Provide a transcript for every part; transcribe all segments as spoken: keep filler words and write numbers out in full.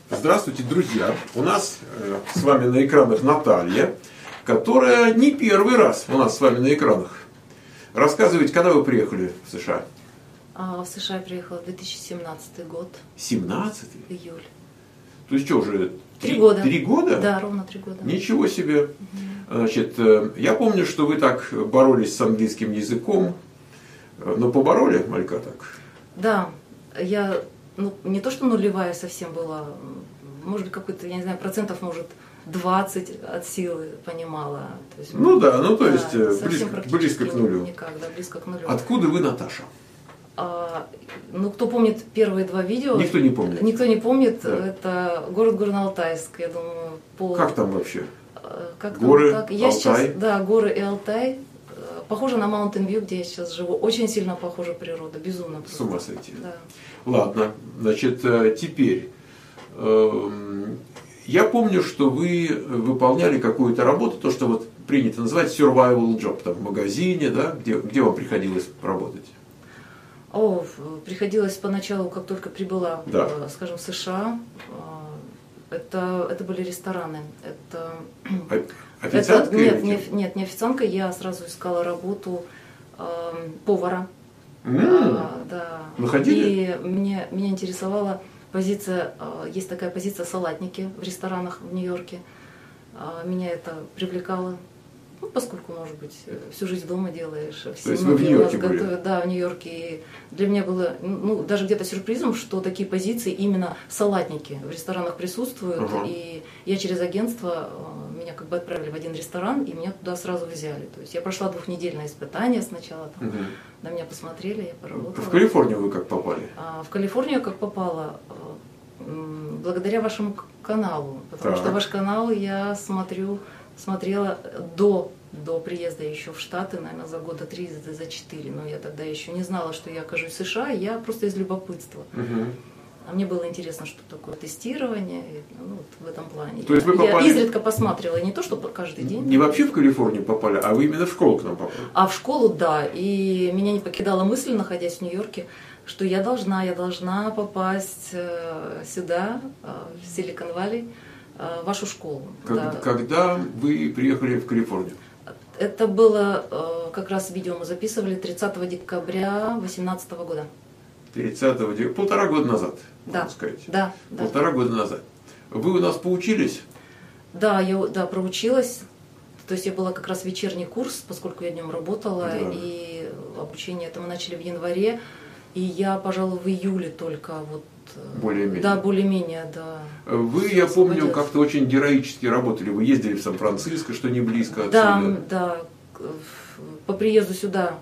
Здравствуйте, друзья! У нас э, с вами на экранах Наталья, которая не первый раз у нас с вами на экранах. Рассказывайте, когда вы приехали в США? А, в США я приехала в две тысячи семнадцатый год. семнадцатый? Июль. То есть что, уже Три года. Три года? Да, ровно три года. Ничего себе! Угу. Значит, э, я помню, что вы так боролись с английским языком. Но побороли, Малька, так? Да, я, ну, не то что нулевая совсем была, может быть, какой-то, я не знаю, процентов, может, двадцать от силы понимала. То есть, ну да, ну то да, есть близко, близко к нулю. Никак, да, близко к нулю. Откуда вы, Наташа? А, ну, кто помнит первые два видео? Никто не помнит. Никто не помнит, да. Это город Горно-Алтайск, я думаю. Пол... Как там вообще? Как горы, там, как? Я Алтай? Сейчас, да, горы и Алтай. Похоже на Mountain View, где я сейчас живу. Очень сильно похожа природа, безумно. С ума сойти. Да. Ладно, значит, теперь. Я помню, что вы выполняли какую-то работу, то, что вот принято называть survival job, там в магазине, да, где, где вам приходилось работать? О, приходилось поначалу, как только прибыла, да. скажем, в США, это, это были рестораны. Это... Официантка? Это, нет, не, нет, не официантка, я сразу искала работу э, повара. Mm. А, да. Находили? И мне, меня интересовала позиция, э, есть такая позиция салатники в ресторанах в Нью-Йорке. Э, меня это привлекало. Ну, поскольку, может быть, всю жизнь дома делаешь, все То есть вы в Нью-Йорке были? Готовят, да, в Нью-Йорке. И для меня было, ну, даже где-то сюрпризом, что такие позиции именно салатники в ресторанах присутствуют. Uh-huh. И я через агентство, меня как бы отправили в один ресторан, и меня туда сразу взяли. То есть я прошла двухнедельное испытание сначала, там, uh-huh. на меня посмотрели, я поработала. В Калифорнию вы как попали? А, в Калифорнию как попала? Благодаря вашему каналу. Потому так. что ваш канал я смотрю... смотрела до, до приезда еще в Штаты, наверное, за года три, за четыре, но я тогда еще не знала, что я окажусь в США, я просто из любопытства. Угу. А мне было интересно, что такое тестирование, ну, вот в этом плане. То есть вы попали... Я изредка посматривала, не то, что каждый день. Не вообще в Калифорнию попали, а вы именно в школу к нам попали? А в школу, да, и меня не покидала мысль, находясь в Нью-Йорке, что я должна, я должна попасть сюда, в Силикон-Валли, в вашу школу. Когда, да. когда вы приехали в Калифорнию? Это было, как раз видео мы записывали тридцатого декабря две тысячи восемнадцатого года. тридцатого декабря, полтора года назад, да. можно сказать. Да, полтора да. года назад. Вы у нас поучились? Да, я да, проучилась. То есть я была как раз вечерний курс, поскольку я днем работала, да. И обучение это мы начали в январе. И я, пожалуй, в июле только вот... Более-менее. Да, более-менее, да. Вы, я помню, как-то очень героически работали. Вы ездили в Сан-Франциско, что не близко отсюда. Да, да. По приезду сюда,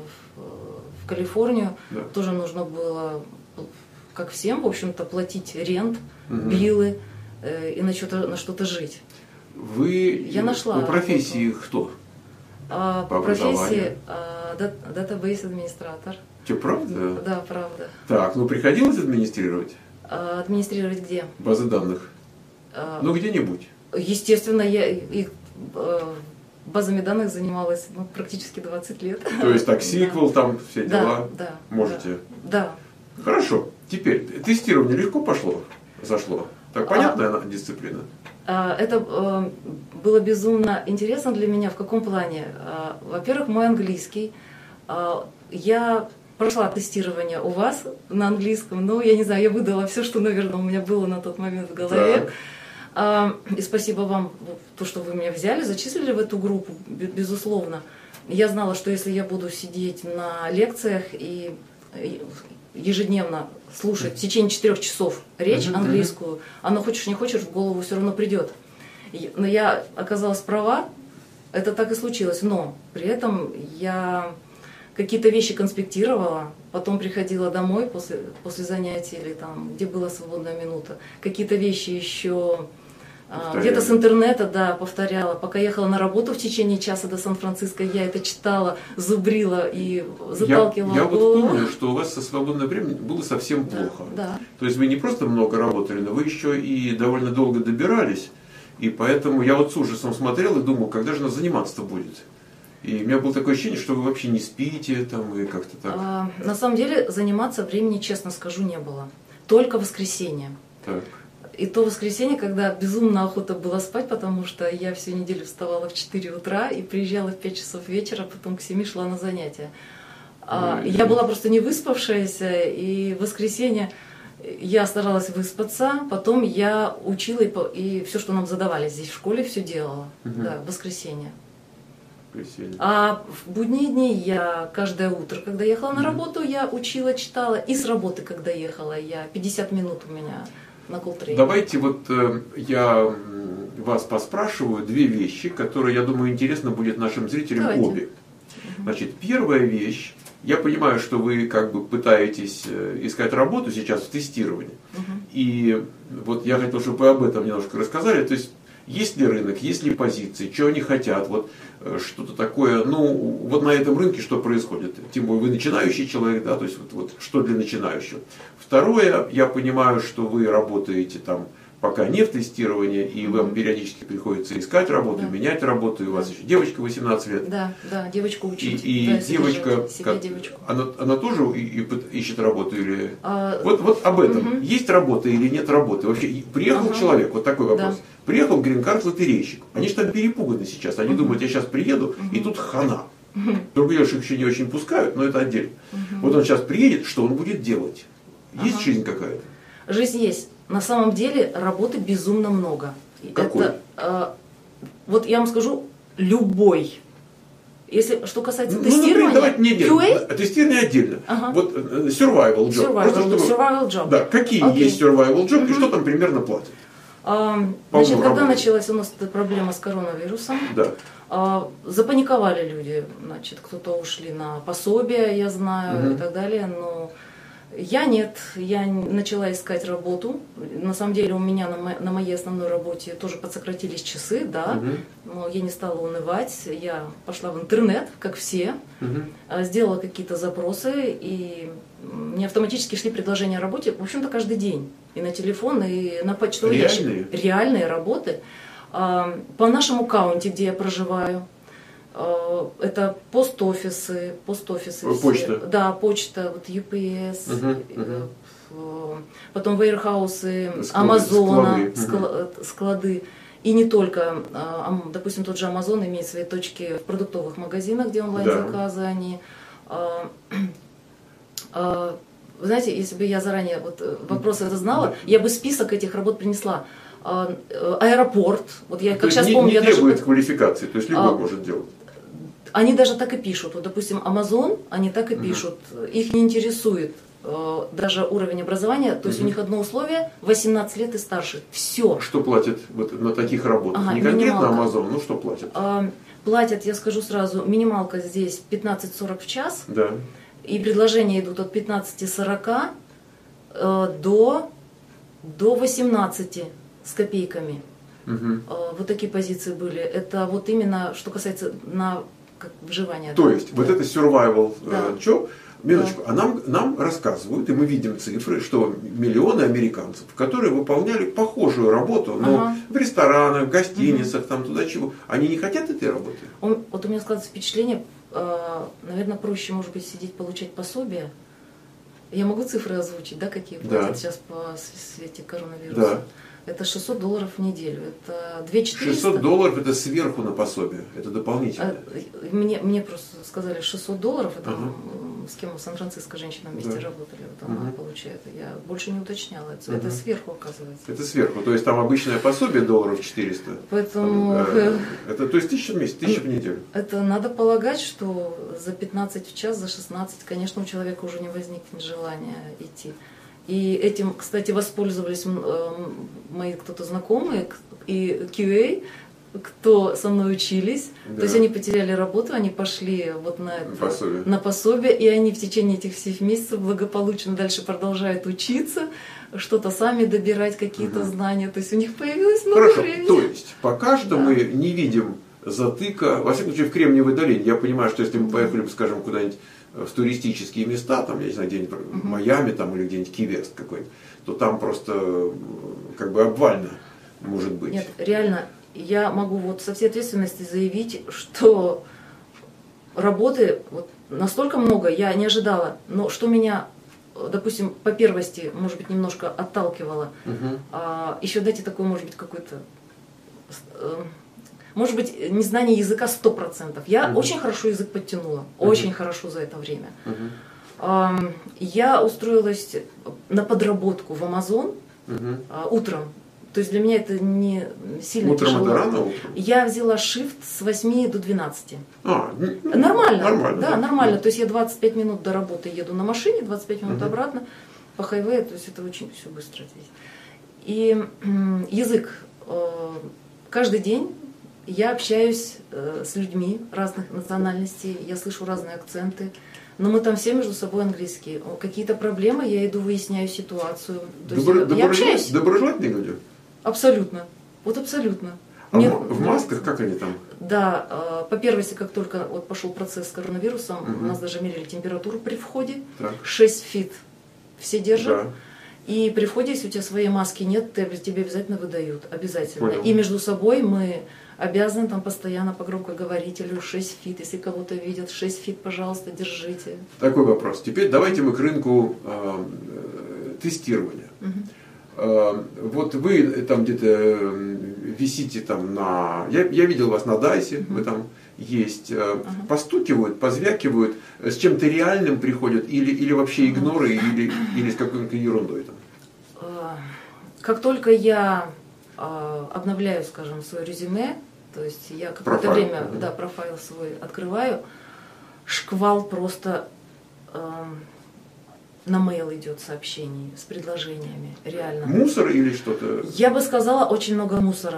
в Калифорнию, да. тоже нужно было, как всем, в общем-то, платить рент, угу. биллы и на что-то, на что-то жить. Вы я нашла по профессии работу. Кто? А, по, по профессии а, датабейс-администратор. Что, правда? Да, правда. Так, ну приходилось администрировать? А, администрировать где? Базы данных. А, ну, где-нибудь. Естественно, я их базами данных занималась ну, практически двадцать лет. То есть так, сиквел, да. там все дела да, да, можете? Да. Хорошо. Теперь, тестирование легко пошло, зашло? Так, понятная а, дисциплина? Это было безумно интересно для меня. В каком плане? Во-первых, мой английский. Я прошла тестирование у вас на английском, но я не знаю, я выдала все, что, наверное, у меня было на тот момент в голове. Так. И спасибо вам, то, что вы меня взяли, зачислили в эту группу, безусловно. Я знала, что если я буду сидеть на лекциях и ежедневно слушать в течение четырех часов речь uh-huh, английскую, uh-huh. она хочешь не хочешь, в голову все равно придет. Но я оказалась права, это так и случилось. Но при этом я какие-то вещи конспектировала, потом приходила домой после, после занятий или там, где была свободная минута, какие-то вещи еще а, где-то с интернета, да, повторяла. Пока ехала на работу в течение часа до Сан-Франциско, я это читала, зубрила и заталкивала. Я, я вот помню, что у вас со свободное время было совсем да, плохо. Да. То есть вы не просто много работали, но вы еще и довольно долго добирались. И поэтому я вот с ужасом смотрел и думал, когда же нас заниматься-то будет. И у меня было такое ощущение, что вы вообще не спите там и как-то так. А, на самом деле заниматься времени, честно скажу, не было. Только воскресенье. Так. и то воскресенье, когда безумно охота было спать, потому что я всю неделю вставала в четыре утра и приезжала в пять часов вечера, потом к семи шла на занятия. А, я была просто не выспавшаяся, и в воскресенье я старалась выспаться, потом я учила, и, по- и все, что нам задавали здесь в школе, все делала. Мгм. Да, в воскресенье. Воскресенье. А в будние дни я каждое утро, когда ехала на Мгм. работу, я учила, читала. И с работы, когда ехала, я пятьдесят минут у меня на колтрейне. Давайте вот э, я м, вас поспрашиваю две вещи, которые, я думаю, интересно будет нашим зрителям Давайте. обе. Значит, первая вещь. Я понимаю, что вы как бы пытаетесь э, искать работу сейчас в тестировании. Мгм. И вот я хотел, чтобы вы об этом немножко рассказали. То есть, есть ли рынок, есть ли позиции, что они хотят, вот э, что-то такое, ну, вот на этом рынке что происходит. Тем более вы начинающий человек, да, то есть вот, вот что для начинающего. Второе, я понимаю, что вы работаете там пока не в тестировании, и вам периодически приходится искать работу, Да. менять работу, и у вас Да. еще девочка восемнадцать лет. Да, да, девочку И, учить. и да, девочка, содержать себя как- девочку. она, она тоже и- и пыт- ищет работу или... А, Вот, вот об этом. Мгм. Есть работа или нет работы? Вообще, и приехал Ага. человек, вот такой вопрос. Да. Приехал грин-карт лотерейщик. Они же там перепуганы сейчас. Они Мгм. думают, я сейчас приеду, и тут хана. Мгм. Другое дело, что их еще не очень пускают, но это отдельно. Мгм. Вот он сейчас приедет, что он будет делать? Есть Ага. жизнь какая-то? Жизнь есть. На самом деле работы безумно много. И Какой? Это, э, вот я вам скажу, любой. Если что касается Ну, например, тестирования, давайте, нет, нет, кью эй, тестирование отдельно. Ага. Вот э, survival job. survival, Просто чтобы- survival job. Да, какие Окей. есть survival job и Мгм. что там примерно платят? А, По Значит, когда работе. началась у нас эта проблема с коронавирусом, Да. а, запаниковали люди, значит, кто-то ушли на пособие, я знаю, Мгм. и так далее, но я нет, я начала искать работу. На самом деле у меня на, мо- на моей основной работе тоже подсократились часы, да, Мгм. но я не стала унывать, я пошла в интернет, как все, Мгм. а, сделала какие-то запросы, и м, мне автоматически шли предложения о работе, в общем-то, каждый день. И на телефон, и на почтовый ящик. Реальные? Реальные работы. А, По нашему каунте, где я проживаю, а, это пост-офисы, пост-офисы. Э, все. почта. Да, почта, вот ю пи эс, Мгм, э, мгм. э, потом вейрхаусы, Склады, Амазона, склады, мгм. скла- э, склады. И не только, а, ам- допустим, тот же Амазон имеет свои точки в продуктовых магазинах, где онлайн-заказы, они... а, а, Вы знаете, если бы я заранее вот э, вопрос это знала, я бы список этих работ принесла. А, э, Аэропорт, вот я То как есть сейчас не, помню, не я даже... требует квалификации, то есть любой А, может делать. Они даже так и пишут. Вот, допустим, Amazon, они так и Мгм. пишут. Их не интересует э, даже уровень образования. То есть Мгм. у них одно условие восемнадцать лет и старше. Все. Что платят вот на таких работах? Ага, Не конкретно минималка. Amazon, ну что платят? А, Платят, я скажу сразу, минималка здесь пятнадцать сорок в час. Да. И предложения идут от пятнадцати сорока э, до, до восемнадцати с копейками. Мгм. Э, вот такие позиции были. Это вот именно, что касается на как, выживания. То да. есть вот это survival э, Да. job, минуточку, а нам, нам рассказывают, и мы видим цифры, что миллионы американцев, которые выполняли похожую работу, но Ага. в ресторанах, в гостиницах, там туда чего, они не хотят этой работы? Он- вот у меня складывается впечатление, э, наверное, проще, может быть, сидеть, получать пособие. Я могу цифры озвучить, да, какие Да. платят сейчас по с- свете коронавируса? Да. Это шестьсот долларов в неделю. Это две тысячи четыреста. шестьсот долларов это сверху на пособие, это дополнительно. А, Мне, мне просто сказали шестьсот долларов, это Ага. м, с кем мы в Сан-Франциско женщина вместе Да. работали, вот она Мгм. получает. Я больше не уточняла, это, Мгм. это сверху оказывается. Это сверху, то есть там обычное пособие долларов четыреста. Поэтому Там, э, это, то есть тысяча в месяц, тысяча в неделю. это надо полагать, что за пятнадцать в час, за шестнадцать, конечно, у человека уже не возникнет желания идти. И этим, кстати, воспользовались м, э, мои кто-то знакомые к- и кью эй, кто со мной учились. Да. То есть они потеряли работу, они пошли вот на это, Пособие. на пособие, и они в течение этих всех месяцев благополучно дальше продолжают учиться, что-то сами добирать, какие-то Мгм. знания. То есть у них появилось много Хорошо, времени. то есть пока что Да. мы не видим затыка, во всяком случае в Кремниевой долине. Я понимаю, что если мы Мгм. поехали, скажем, куда-нибудь в туристические места, там, я не знаю, где-нибудь в Майами там, или где-нибудь Ки-Вест какой-нибудь, то там просто э, как бы обвально может быть. Нет, реально, я могу вот со всей ответственностью заявить, что работы вот настолько много, я не ожидала, но что меня допустим, по первости, может быть, немножко отталкивало. Угу. А, еще дайте такой, может быть, какой-то, может быть, незнание языка сто процентов. Я угу. очень хорошо язык подтянула, угу. очень хорошо за это время. Угу. А, я устроилась на подработку в Амазон угу. а, утром. То есть для меня это не сильно утром тяжело. Это рано утром? Я взяла шифт с восьми до двенадцати. А, ну, нормально, нормально. Да, да. нормально. То есть я двадцать пять минут до работы еду на машине, двадцать пять минут угу. обратно по хайвею. То есть это очень все быстро здесь. И э, язык. Э, каждый день я общаюсь э, с людьми разных национальностей, я слышу разные акценты. Но мы там все между собой английские. Какие-то проблемы, я иду, выясняю ситуацию. То Добро, есть, я общаюсь. Доброжелательные люди? Абсолютно. Вот абсолютно. А Мне, в масках как они там? Да, по первости, как только вот пошел процесс с коронавирусом, угу. у нас даже мерили температуру при входе. Так. шесть фит все держат. Да. И при входе, если у тебя своей маски нет, тебе обязательно выдают. Обязательно. Понял. И между собой мы обязаны там постоянно по громкоговорителю шесть фит. Если кого-то видят, шесть фит, пожалуйста, держите. Такой вопрос. Теперь давайте мы к рынку э, тестирования. Угу. Вот вы там где-то висите там на... Я, я видел вас на Дайсе, uh-huh. вы там есть. Uh-huh. Постукивают, позвякивают, с чем-то реальным приходят или, или вообще игноры, uh-huh. или, или с какой-то ерундой там? Как только я обновляю, скажем, свое резюме, то есть я какое-то время uh-huh. да, профайл свой открываю, шквал просто... На мейл идет сообщений с предложениями, реально. Мусор или что-то? Я бы сказала, очень много мусора.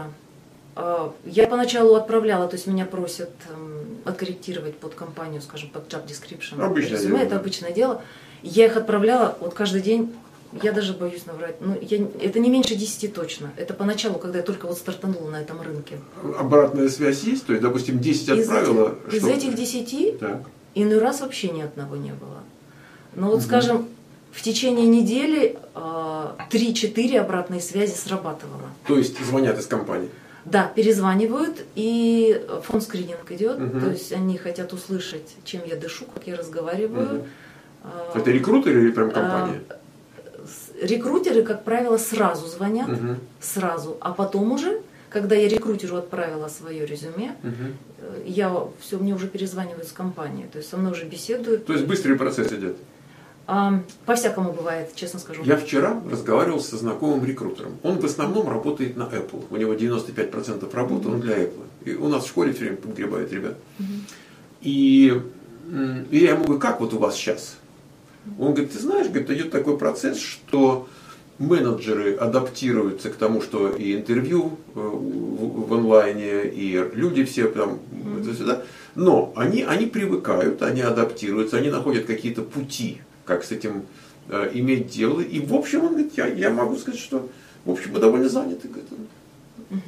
Я поначалу отправляла, то есть меня просят откорректировать под компанию, скажем, под job description. Обычное резюме, дело. Это обычное дело. Я их отправляла вот каждый день, я даже боюсь наврать, ну, я, это не меньше десяти точно. Это поначалу, когда я только вот стартанула на этом рынке. Обратная связь есть? То есть, допустим, десять отправила? Из, из этих десяти иной раз вообще ни одного не было. Но вот, угу. скажем, в течение недели три-четыре обратные связи срабатывало. То есть звонят из компании? Да, перезванивают, и фон-скрининг идет. Угу. То есть они хотят услышать, чем я дышу, как я разговариваю. Угу. Это рекрутеры или прям компания? Рекрутеры, как правило, сразу звонят, угу. сразу. А потом уже, когда я рекрутеру отправила свое резюме, угу. я все, мне уже перезванивают с компании. То есть со мной уже беседуют. То есть быстрый процесс идет? По-всякому бывает, честно скажу. Я вчера разговаривал со знакомым рекрутером. Он в основном работает на Apple. У него девяносто пять процентов работы, он для Apple. И у нас в школе все время подгребают ребят. Uh-huh. И, и я ему говорю, как вот у вас сейчас? Он говорит, ты знаешь, говорит, идет такой процесс, что менеджеры адаптируются к тому, что и интервью в онлайне, и люди все там uh-huh. сюда. Но они, они привыкают, они адаптируются, они находят какие-то пути, как с этим э, иметь дело. И в общем, он говорит, я, я могу сказать, что в общем мы довольно заняты. Угу.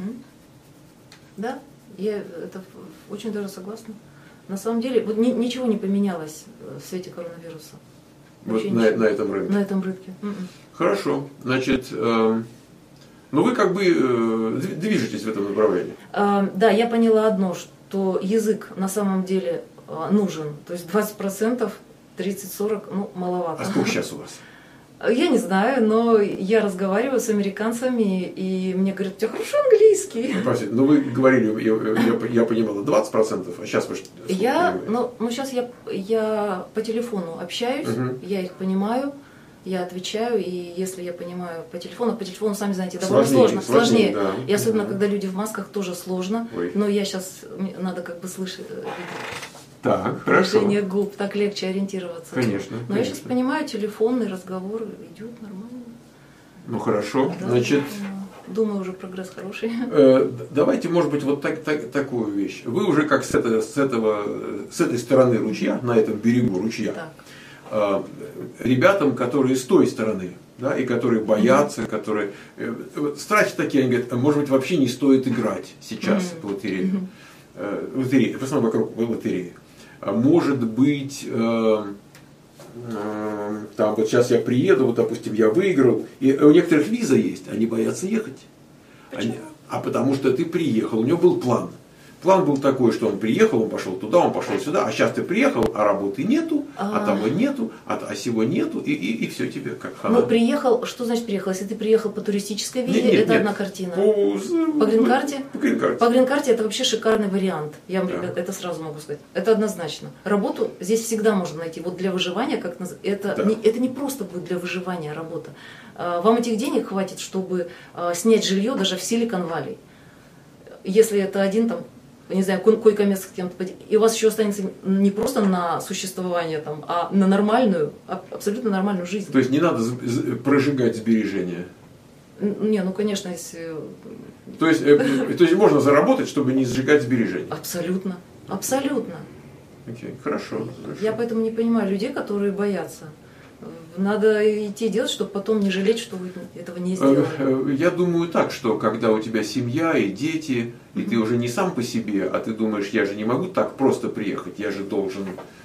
Да, я это очень даже согласна. На самом деле, вот ни, ничего не поменялось в свете коронавируса. Вот на, на этом рынке. На этом рынке. Угу. Хорошо. Значит, э, ну вы как бы э, движетесь в этом направлении. Э, да, я поняла одно, что язык на самом деле э, нужен. То есть двадцать процентов, тридцать-сорок, ну, маловато. А сколько сейчас у вас? Я не знаю, но я разговариваю с американцами, и мне говорят, у тебя хорошо английский. Ну, простите, ну вы говорили, я, я, я понимала, двадцать процентов, а сейчас вы что? Я, ну, ну, сейчас я, я по телефону общаюсь, угу. я их понимаю, я отвечаю, и если я понимаю по телефону, по телефону, сами знаете, довольно сложнее, сложно, сложнее, сложнее. Да. И особенно, угу. когда люди в масках, тоже сложно, Ой. но я сейчас, надо как бы слышать. Так, хорошо. Движение губ, так легче ориентироваться. Конечно. Но конечно. я сейчас понимаю, телефонный разговор идет нормально. Ну хорошо, да, значит. Думаю, уже прогресс хороший. Э, давайте, может быть, вот так, так, такую вещь. Вы уже как с, этого, с, этого, с этой стороны ручья, на этом берегу ручья, э, ребятам, которые с той стороны, да, и которые боятся, mm-hmm. которые... Э, страхи такие, они говорят, может быть, вообще не стоит играть сейчас mm-hmm. в лотерею. Mm-hmm. Э, лотереи, в основном вокруг лотереи. Может быть, э, э, там вот сейчас я приеду, вот допустим, я выиграл, и у некоторых виза есть, они боятся ехать. Они, а потому что ты приехал, у него был план. план был такой, что он приехал, он пошел туда, он пошел сюда, а сейчас ты приехал, а работы нету, а, а того нету, а, а сего нету, и, и, и все тебе как хана. Ну, приехал, что значит приехал? Если ты приехал по туристической визе, нет, нет, это нет. одна картина. По, по грин-карте? По грин-карте. По грин-карте это вообще шикарный вариант. Я вам, Да. ребят, это сразу могу сказать. Это однозначно. Работу здесь всегда можно найти. Вот для выживания, как наз- это, Да. не, это не просто будет для выживания работа. А, Вам этих денег хватит, чтобы а, снять жилье даже в Силикон-Валли. Если это один там, не знаю, ко- койко-место с кем-то, поди- и у вас еще останется не просто на существование, там, а на нормальную, а- абсолютно нормальную жизнь. То есть не надо з- з- прожигать сбережения. Н- Не, ну конечно, если... То есть, э, то есть можно заработать, чтобы не сжигать сбережения. Абсолютно. Абсолютно. Окей, хорошо. хорошо. Я поэтому не понимаю людей, которые боятся. Надо идти делать, чтобы потом не жалеть, что вы этого не Э, сделали. э, Я думаю так, что когда у тебя семья и дети, и ты уже не сам по себе, а ты думаешь, я же не могу так просто приехать, я же должен,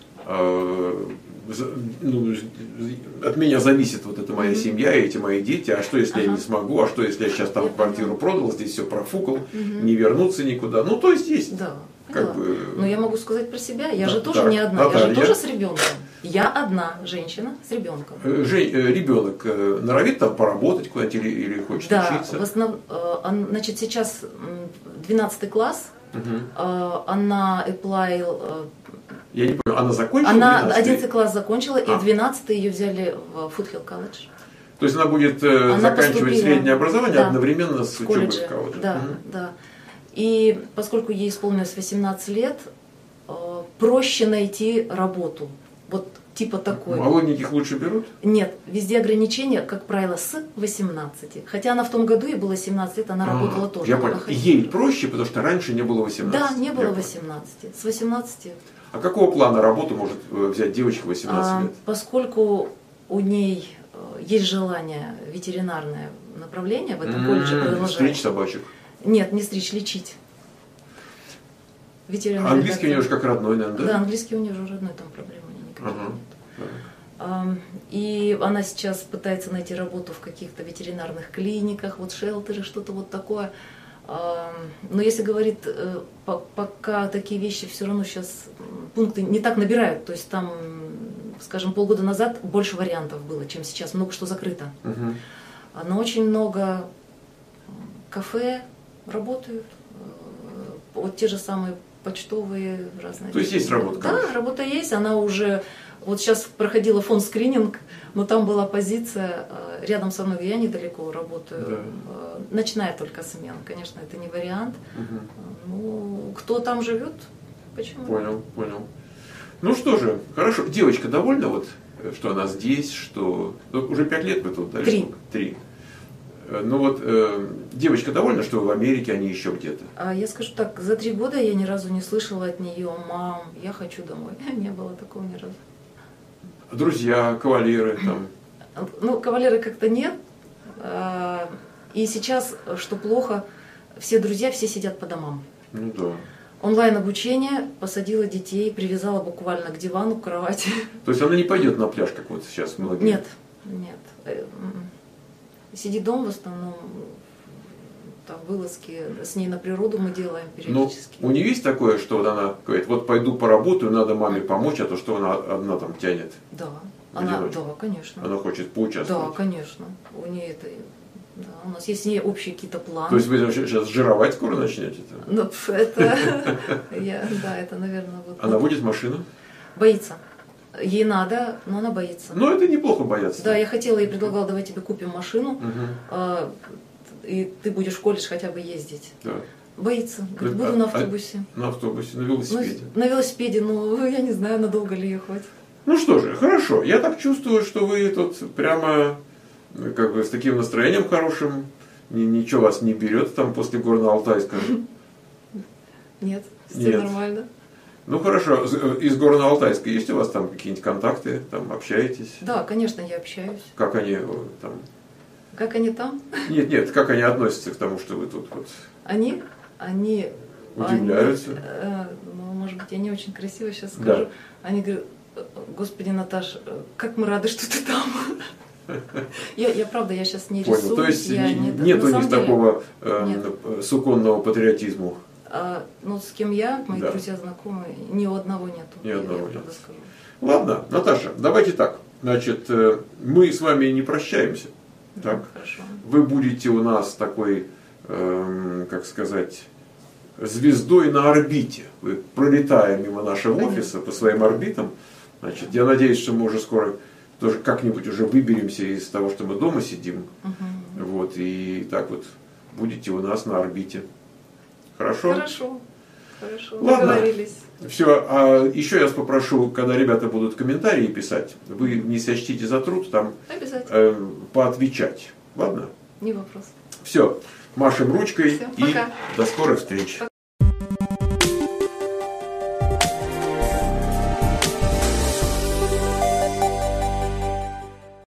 э, за- ну, от меня зависит вот эта моя Мгм. семья и эти мои дети, а что если я Ага. не смогу, а что если я сейчас там Я квартиру продал, здесь все профукал, Мгм. не вернуться никуда. Ну, то есть есть. Да, как поняла. бы- Но я могу сказать про себя. Я Да, же тоже так, не одна. Я Наталья. же тоже с ребенком. Я одна женщина с ребенком. Э, Жень, э, ребенок э, норовит там поработать куда-нибудь или, или хочет Да, учиться? в основном, э, он, значит, сейчас м, двенадцатый класс. Мгм. э, Она apply, э, Я не понял, она закончила она двенадцатый? одиннадцатый класс закончила, и А. в двенадцатый ее взяли в Фудхилл колледж. То есть она будет э, Она заканчивать поступила. среднее образование Да. одновременно с В учебой колледже. в колледже. Да, Мгм. да. И поскольку ей исполнилось восемнадцать лет, э, проще найти работу. Вот типа такой. Молоденьких лучше берут? Нет, везде ограничения, как правило, с восемнадцати. Хотя она в том году, ей было семнадцать лет, она работала А, тоже. Я она понял. ходила. Ей проще, потому что раньше не было Да, восемнадцати. не Я было понял. восемнадцати. С восемнадцати. А какого плана работу может э, взять девочка восемнадцать А, лет? поскольку у ней э, есть желание ветеринарное направление в этом М, колледже продолжать. Стричь собачек. Нет, не стричь, лечить. А Ветеринарный английский у нее доктор. же как родной, наверное, да? Да, английский у нее уже родной, там проблем у нее никаких Ага. нет. Так. Ам, И она сейчас пытается найти работу в каких-то ветеринарных клиниках, вот шелтеры, что-то вот такое. Ам, Но если говорит, э, по- пока такие вещи все равно сейчас пункты не так набирают, то есть там, скажем, полгода назад больше вариантов было, чем сейчас, много что закрыто. Мгм. А, Но очень много кафе работают, э, вот те же самые почтовые разные. То есть есть работа, Да, короче. работа есть, она уже, вот сейчас проходила фонд-скрининг, но там была позиция э, рядом со мной, я недалеко работаю, Да. э, ночная только смена, конечно, это не вариант. Мгм. Ну, кто там живет, почему? Понял, понял. Ну что же, хорошо. Девочка довольна, вот, э, что она здесь, что... ну, уже пять лет вы тут, да? или Три. сколько? Три. Э, Ну вот, э, девочка довольна, что вы в Америке, а не еще где-то? А я скажу так, за три года я ни разу не слышала от нее: мам, я хочу домой. Не было такого ни разу. Друзья, кавалеры, там... Ну, кавалеры как-то нет. А, И сейчас, что плохо, все друзья, все сидят по домам. Ну да. Онлайн-обучение, посадила детей, привязала буквально к дивану, к кровати. То есть она не пойдет на пляж, как вот сейчас многие? Нет, нет. Э, м. Сидит дома в основном, там вылазки с ней на природу мы делаем Ну, периодически. у нее есть такое, что вот она говорит, вот пойду поработаю, надо маме помочь, а то что она одна там тянет? Да, В она, одиночку? да, конечно. Она хочет Да, поучаствовать. конечно. У нее это, да, у нас есть с ней общие какие-то планы. То есть вы сейчас жировать скоро начнете-то? Ну, это, я, да, это, наверное, вот. Она водит машину? Боится. Ей надо, но она боится. Ну, это неплохо бояться. Да, я хотела, ей предлагала, давай тебе купим машину, Мгм. а, и ты будешь в колледж хотя бы ездить. Да. Боится. Говорит, А- буду на а- автобусе. На автобусе, на Ну, велосипеде. на велосипеде, ну, я не знаю, надолго ли ехать. Ну что же, хорошо. Я так чувствую, что вы тут прямо э, как бы с таким настроением хорошим. Ни- Ничего вас не берет там после Горно-Алтайска. Нет, все Нет. нормально. Ну хорошо, З- э, из Горно-Алтайска есть у вас там какие-нибудь контакты, там общаетесь? Да, конечно, я общаюсь. Как они э, там... Как они там? Нет, нет, как они относятся к тому, что вы тут вот Они, они... удивляются? они, э, ну, может быть, я не очень красиво сейчас скажу. Да. Они говорят, Господи, Наташ, э, как мы рады, что ты там. Я, я правда, я сейчас не Понял. рисуюсь. То есть я не- не, на нету самом ни деле, такого э, нет. э, суконного патриотизму. А, ну, с кем я, мои Да. друзья, знакомые, ни у одного нету. Ни я одного правда нет. скажу. Ладно, Наташа, давайте так. Значит, э, мы с вами не прощаемся. Так? Да, хорошо. Вы будете у нас такой, эм, как сказать, звездой на орбите. Вы, пролетая мимо нашего Понятно. офиса по своим орбитам, значит, я надеюсь, что мы уже скоро тоже как-нибудь уже выберемся из того, что мы дома сидим. Мгм. Вот, и так вот будете у нас на орбите. Хорошо? Хорошо. Хорошо. Ладно. Договорились. Все, а еще я вас попрошу, когда ребята будут комментарии писать, вы не сочтите за труд там Обязательно. э, поотвечать. Ладно? Не вопрос. Все, машем ручкой Всё, и пока. до скорых встреч.